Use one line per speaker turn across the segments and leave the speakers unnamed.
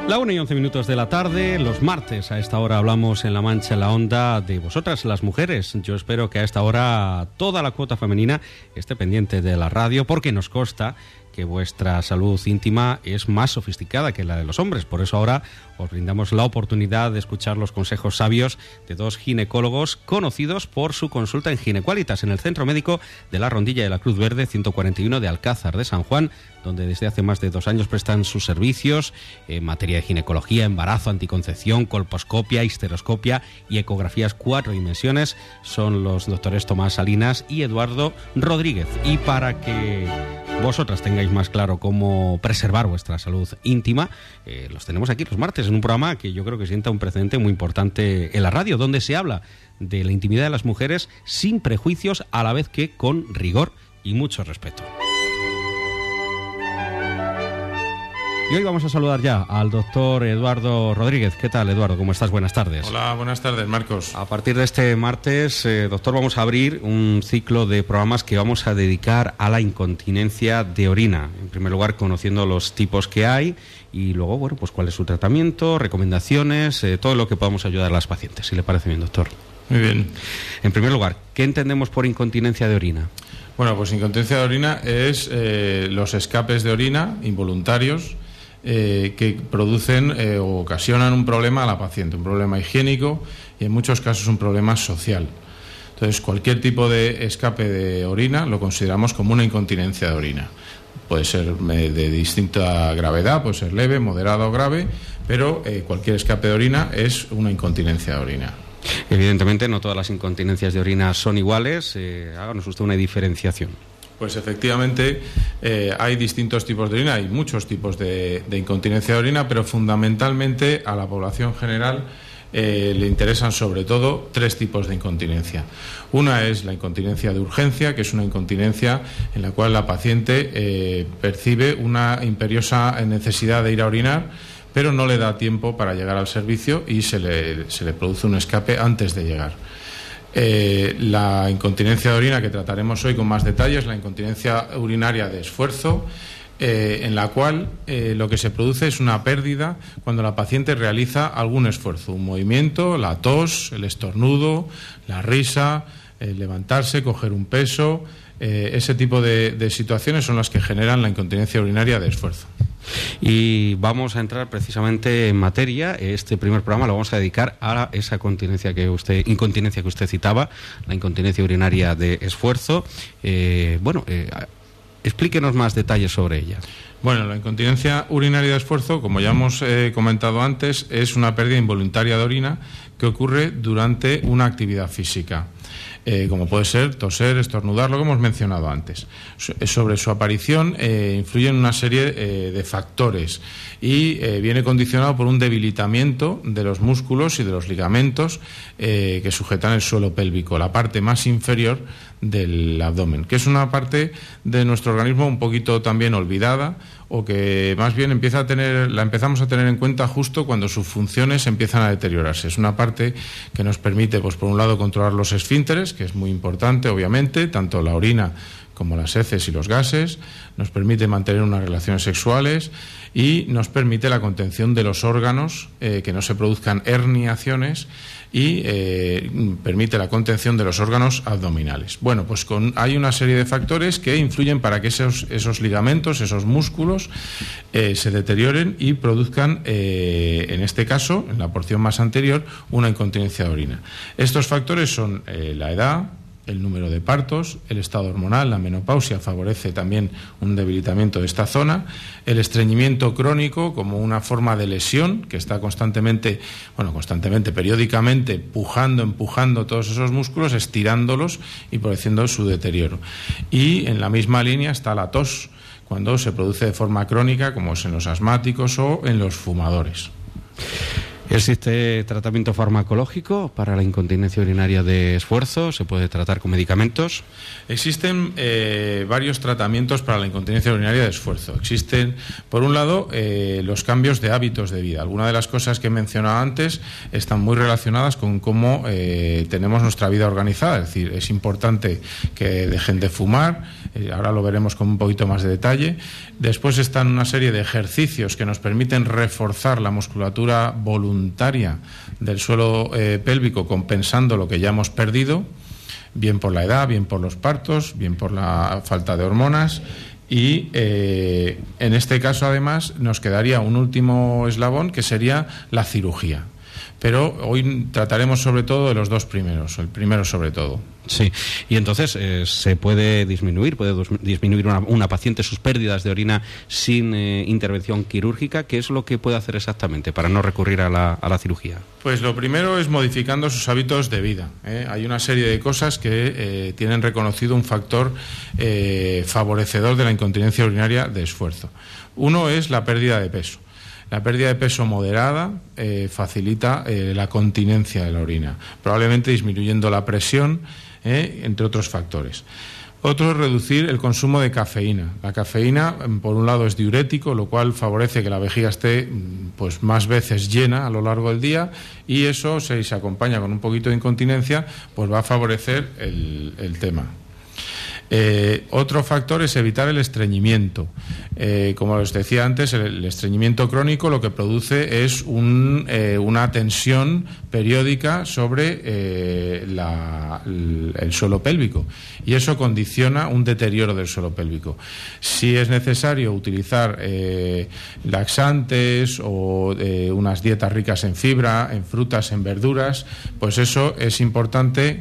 La 1:11 de la tarde, los martes a esta hora hablamos en La Mancha en la Onda de vosotras, las mujeres. Yo espero que a esta hora toda la cuota femenina esté pendiente de la radio, porque nos consta que vuestra salud íntima es más sofisticada que la de los hombres. Por eso ahora os brindamos la oportunidad de escuchar los consejos sabios de dos ginecólogos conocidos por su consulta en Ginequalitas, en el Centro Médico de la Rondilla de la Cruz Verde 141 de Alcázar de San Juan, donde desde hace más de 2 años prestan sus servicios en materia de ginecología, embarazo, anticoncepción, colposcopia, histeroscopia y ecografías 4 dimensiones. Son los doctores Tomás Salinas y Eduardo Rodríguez. Y para que vosotras tengáis más claro cómo preservar vuestra salud íntima, los tenemos aquí los martes en un programa que yo creo que sienta un precedente muy importante en la radio, donde se habla de la intimidad de las mujeres sin prejuicios, a la vez que con rigor y mucho respeto. Y hoy vamos a saludar ya al doctor Eduardo Rodríguez. ¿Qué tal, Eduardo? ¿Cómo estás? Buenas tardes.
Hola, buenas tardes, Marcos.
A partir de este martes, doctor, vamos a abrir un ciclo de programas que vamos a dedicar a la incontinencia de orina. En primer lugar, conociendo los tipos que hay y luego, bueno, pues cuál es su tratamiento, recomendaciones, todo lo que podamos ayudar a las pacientes. Si le parece bien, doctor.
Muy bien.
En primer lugar, ¿qué entendemos por incontinencia de orina?
Bueno, pues incontinencia de orina es los escapes de orina involuntarios que producen o ocasionan un problema a la paciente, un problema higiénico y en muchos casos un problema social. Entonces, cualquier tipo de escape de orina lo consideramos como una incontinencia de orina. Puede ser de distinta gravedad, puede ser leve, moderada o grave, pero cualquier escape de orina es una incontinencia de orina.
Evidentemente no todas las incontinencias de orina son iguales. Háganos usted una diferenciación.
Pues efectivamente hay distintos tipos de orina, hay muchos tipos de incontinencia de orina, pero fundamentalmente a la población general le interesan sobre todo 3 tipos de incontinencia. Una es la incontinencia de urgencia, que es una incontinencia en la cual la paciente percibe una imperiosa necesidad de ir a orinar, pero no le da tiempo para llegar al servicio y se le produce un escape antes de llegar. La incontinencia de orina que trataremos hoy con más detalles, la incontinencia urinaria de esfuerzo, en la cual lo que se produce es una pérdida cuando la paciente realiza algún esfuerzo, un movimiento, la tos, el estornudo, la risa, el levantarse, coger un peso. Ese tipo de situaciones son las que generan la incontinencia urinaria de esfuerzo.
Y vamos a entrar precisamente en materia. Este primer programa lo vamos a dedicar a esa incontinencia que usted citaba, la incontinencia urinaria de esfuerzo. Explíquenos más detalles sobre ella.
Bueno, la incontinencia urinaria de esfuerzo, como ya hemos comentado antes, es una pérdida involuntaria de orina que ocurre durante una actividad física. Como puede ser toser, estornudar, lo que hemos mencionado antes. Sobre su aparición influyen una serie de factores y viene condicionado por un debilitamiento de los músculos y de los ligamentos que sujetan el suelo pélvico, la parte más inferior del abdomen, que es una parte de nuestro organismo un poquito también olvidada, o que más bien la empezamos a tener en cuenta justo cuando sus funciones empiezan a deteriorarse. Es una parte que nos permite, pues por un lado, controlar los esfínteres, que es muy importante, obviamente, tanto la orina como las heces y los gases, nos permite mantener unas relaciones sexuales y nos permite la contención de los órganos, que no se produzcan herniaciones, y permite la contención de los órganos abdominales. Bueno, pues hay una serie de factores que influyen para que esos ligamentos, esos músculos se deterioren y produzcan, en este caso, en la porción más anterior, una incontinencia de orina. Estos factores son la edad, el número de partos, el estado hormonal, la menopausia favorece también un debilitamiento de esta zona, el estreñimiento crónico como una forma de lesión que está periódicamente empujando todos esos músculos, estirándolos y produciendo su deterioro. Y en la misma línea está la tos, cuando se produce de forma crónica, como es en los asmáticos o en los fumadores.
¿Existe tratamiento farmacológico para la incontinencia urinaria de esfuerzo? ¿Se puede tratar con medicamentos?
Existen varios tratamientos para la incontinencia urinaria de esfuerzo. Existen, por un lado, los cambios de hábitos de vida. Algunas de las cosas que he mencionado antes están muy relacionadas con cómo tenemos nuestra vida organizada. Es decir, es importante que dejen de fumar. Ahora lo veremos con un poquito más de detalle. Después están una serie de ejercicios que nos permiten reforzar la musculatura voluntaria del suelo pélvico, compensando lo que ya hemos perdido, bien por la edad, bien por los partos, bien por la falta de hormonas. Y en este caso, además, nos quedaría un último eslabón, que sería la cirugía. Pero hoy trataremos sobre todo de los dos primeros, el primero sobre todo.
Sí, y entonces se puede disminuir una paciente sus pérdidas de orina sin intervención quirúrgica. ¿Qué es lo que puede hacer exactamente para no recurrir a la cirugía?
Pues lo primero es modificando sus hábitos de vida. Hay una serie de cosas que tienen reconocido un factor favorecedor de la incontinencia urinaria de esfuerzo. Uno es la pérdida de peso. La pérdida de peso moderada facilita la continencia de la orina, probablemente disminuyendo la presión, entre otros factores. Otro es reducir el consumo de cafeína. La cafeína, por un lado, es diurético, lo cual favorece que la vejiga esté pues más veces llena a lo largo del día, y eso, si se acompaña con un poquito de incontinencia, pues va a favorecer el tema. Otro factor es evitar el estreñimiento. Como os decía antes, el estreñimiento crónico lo que produce es una tensión periódica sobre el suelo pélvico, y eso condiciona un deterioro del suelo pélvico. Si es necesario utilizar laxantes o unas dietas ricas en fibra, en frutas, en verduras, pues eso es importante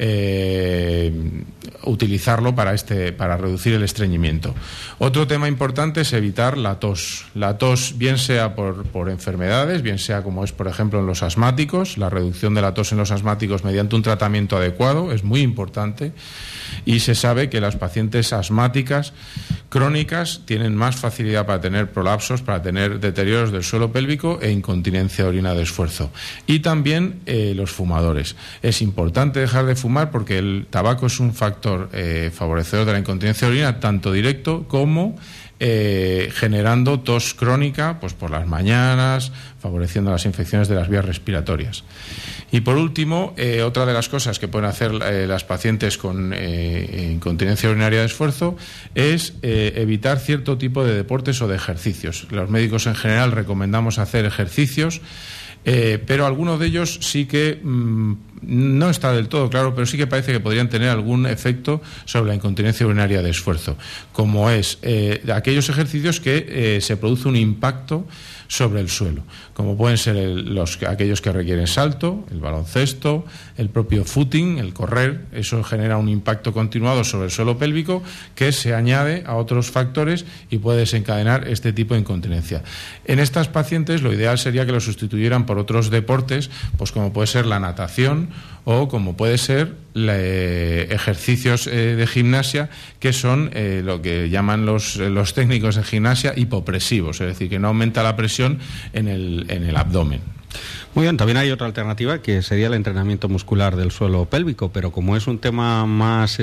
utilizarlo para reducir el estreñimiento. Otro tema importante es evitar la tos. La tos, bien sea por enfermedades, bien sea como es, por ejemplo, en los asmáticos. La reducción de la tos en los asmáticos mediante un tratamiento adecuado es muy importante, y se sabe que las pacientes asmáticas crónicas tienen más facilidad para tener prolapsos, para tener deterioros del suelo pélvico e incontinencia de orina de esfuerzo. Y también los fumadores. Es importante dejar de fumar porque el tabaco es un factor favorecedor de la incontinencia de orina, tanto directo como generando tos crónica pues por las mañanas, favoreciendo las infecciones de las vías respiratorias. Y por último, otra de las cosas que pueden hacer las pacientes con incontinencia urinaria de esfuerzo es evitar cierto tipo de deportes o de ejercicios. Los médicos en general recomendamos hacer ejercicios, pero algunos de ellos sí que no está del todo claro, pero sí que parece que podrían tener algún efecto sobre la incontinencia urinaria de esfuerzo, como es aquellos ejercicios que se produce un impacto sobre el suelo, como pueden ser aquellos que requieren salto, el baloncesto, el propio footing, el correr. Eso genera un impacto continuado sobre el suelo pélvico que se añade a otros factores y puede desencadenar este tipo de incontinencia. En estas pacientes lo ideal sería que lo sustituyeran por otros deportes, pues como puede ser la natación o como puede ser ejercicios de gimnasia, que son lo que llaman los técnicos de gimnasia hipopresivos, es decir, que no aumenta la presión en el abdomen.
Muy bien, también hay otra alternativa que sería el entrenamiento muscular del suelo pélvico, pero como es un tema más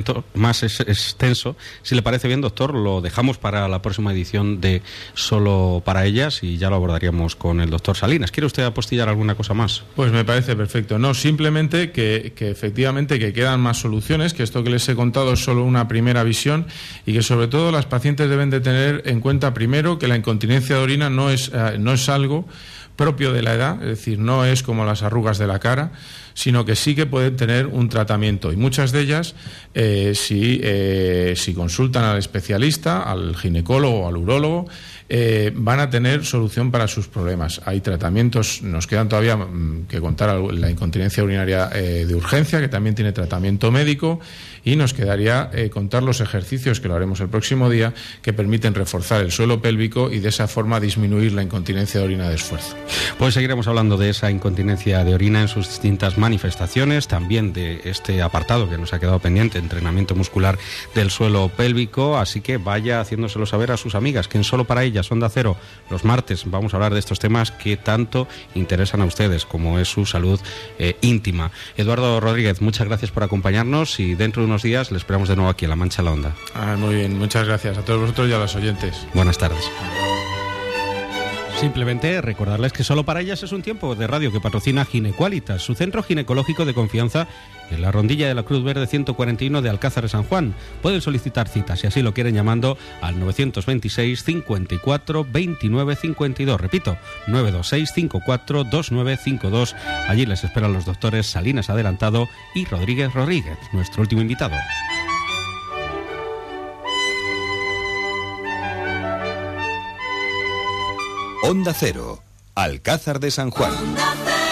extenso, si le parece bien, doctor, lo dejamos para la próxima edición de Solo para Ellas y ya lo abordaríamos con el doctor Salinas. ¿Quiere usted apostillar alguna cosa más?
Pues me parece perfecto. No, simplemente que efectivamente que quedan más soluciones, que esto que les he contado es solo una primera visión, y que sobre todo las pacientes deben de tener en cuenta primero que la incontinencia de orina no es algo propio de la edad, es decir, no es como las arrugas de la cara, sino que sí que pueden tener un tratamiento, y muchas de ellas, si consultan al especialista, al ginecólogo o al urólogo, van a tener solución para sus problemas. Hay tratamientos, nos quedan todavía que contar la incontinencia urinaria de urgencia, que también tiene tratamiento médico, y nos quedaría contar los ejercicios, que lo haremos el próximo día, que permiten reforzar el suelo pélvico y de esa forma disminuir la incontinencia de orina de esfuerzo.
Pues seguiremos hablando de esa incontinencia de orina en sus distintas manifestaciones, también de este apartado que nos ha quedado pendiente, entrenamiento muscular del suelo pélvico, así que vaya haciéndoselo saber a sus amigas, que en Solo para Ellas, Onda Cero, los martes vamos a hablar de estos temas que tanto interesan a ustedes, como es su salud íntima. Eduardo Rodríguez, muchas gracias por acompañarnos y dentro de unos días le esperamos de nuevo aquí en La Mancha en la Onda.
Muy bien, muchas gracias a todos vosotros y a los oyentes.
Buenas tardes. Simplemente recordarles que Solo para Ellas es un tiempo de radio que patrocina Ginequalitas, su centro ginecológico de confianza en la Rondilla de la Cruz Verde 141 de Alcázar de San Juan. Pueden solicitar citas, si así lo quieren, llamando al 926 54 29 52. Repito, 926 54 29 52. Allí les esperan los doctores Salinas Adelantado y Rodríguez Rodríguez, nuestro último invitado.
Onda Cero, Alcázar de San Juan.